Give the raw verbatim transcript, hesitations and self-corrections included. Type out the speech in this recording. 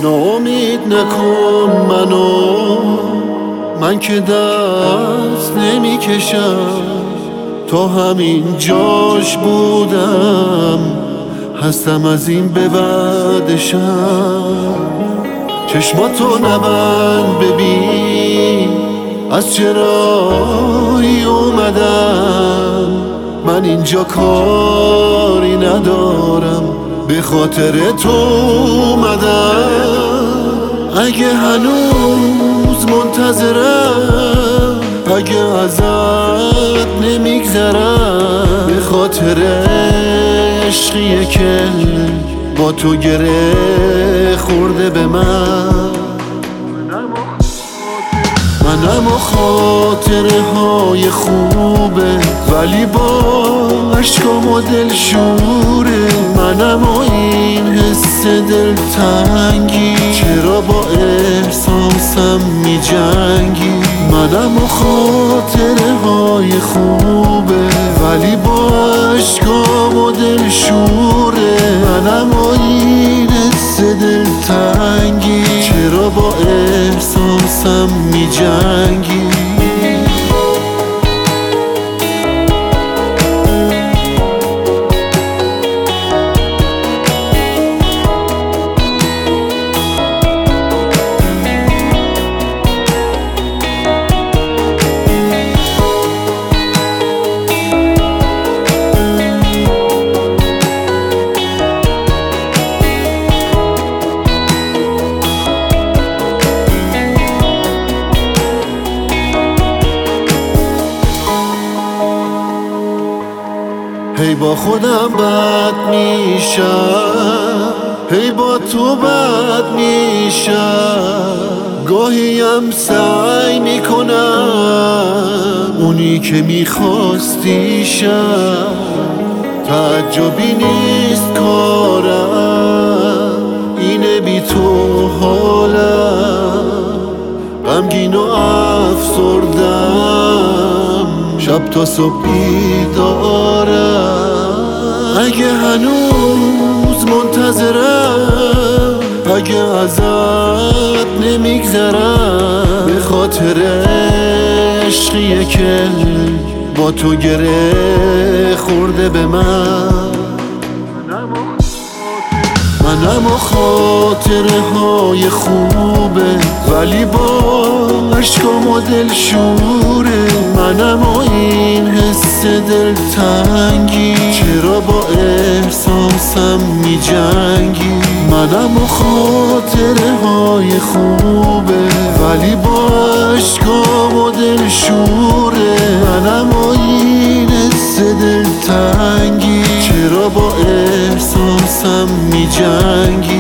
ناامید نکن منو، من که دست نمی کشم، تا همین جاش بودم، هستم از این به بعدشم. چشماتو نبند ببین از چرایی اومدم، من اینجا کاری ندارم، به خاطر تو اومدم. اگه هنوز منتظرم، اگه ازت نمیگذرم، به خاطر عشقیه که با تو گره خورده به من. منم و خاطره های خوبه، ولی با عشقام و دلشوره. منم و این حس دلتنگی، چرا با احساسم می جنگی؟ منم و خاطره های خوبه، ولی با عشقام و دلشوره. منم و این حس دلتنگی، چرا با احساسم می جنگی؟ هی با خودم بد میشم، هی با تو بد میشم. گاهیم سعی میکنم اونی که میخواستیشم. تعجبی نیست کارم، اینه بی تو حالم، غمگین و افسردم، شب تا صبح بیدارم. اگه هنوز منتظرم، اگه ازت نمیگذرم، به خاطر عشقیه که با تو گره خورده به من. منم و خاطره های خوبه، ولی با عشقام و دلشوره. منم و این حس دلتنگی، چرا با احساسم می جنگی؟ منم و خاطره های خوبه، ولی با عشقام و دلشوره. منم و این حس دلتنگی، چرا با احساسم می جنگی؟